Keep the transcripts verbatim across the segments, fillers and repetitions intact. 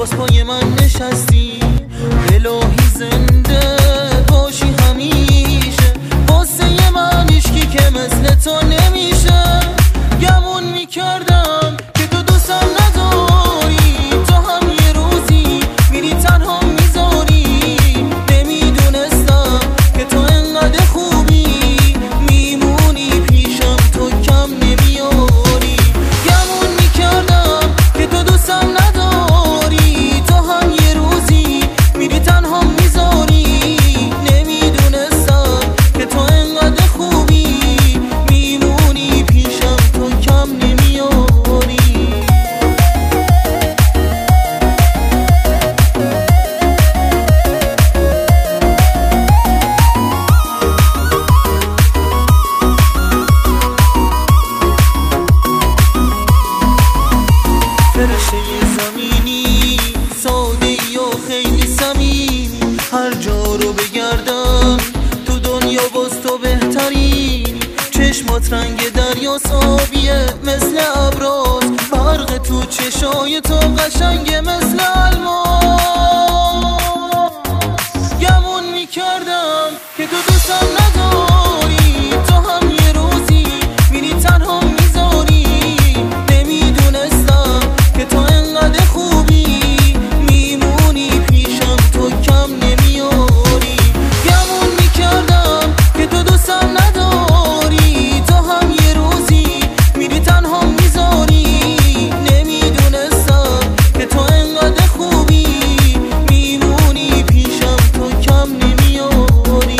باز پای من نشستی. الهی زنده باشی همیشه، واسه من هیچکی که مثل تو نمیشه. گمون میکردم که تو دوستم نداری، تو هم یه روزی میری تنها میذاری. نمیدونستم که تو انقدر خوبی، میمونی پیشم تو کم نمیاری. گمون میکردم که تو دوستم نداری، تو هم یه روزی میری تنها میذاری. نمیدونستم که تو انقدر خوبی، میمونی پیشم تو کم نمیاری. فرشته زمینی، ساده یا خیلی صمیمی، هر جا رو بگردم تو دنیا باز تو بهترینی. چشمات رنگ دریا آبیه مثل ابراز، برق تو چشای تو قشنگه مثل الماس. گمون میکردم که تو دوستم نداری، تو هم یه روزی میری تنها میذاری. نمیدونستم که تو انقدر خوبی، میمونی پیشم تو کم نمیاری. گمون میکردم که تو دوستم نداری، تو هم یه روزی میری تنها میذاری. نمیدونستم که تو انقدر خوبی، میمونی پیشم تو کم نمیاری.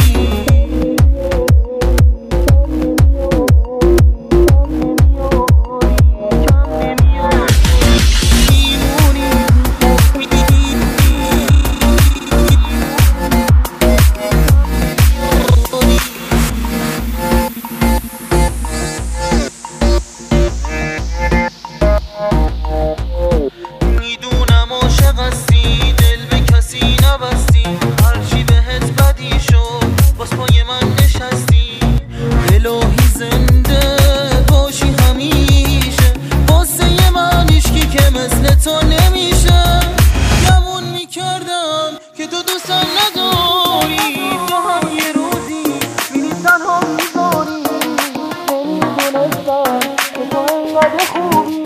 میدونم عاشق هستی، دل به کسی نبستی، هرچی بهت بدی شد باز پای من نشستی. الهی زنده باشی همیشه، واسه من هیچکی که مثل تو نمیشه. گمون میکردم که تو دوستم نداری، تو هم یه روزی میری تنها میذاری. نمیدونستم که تو انقدر خوبی،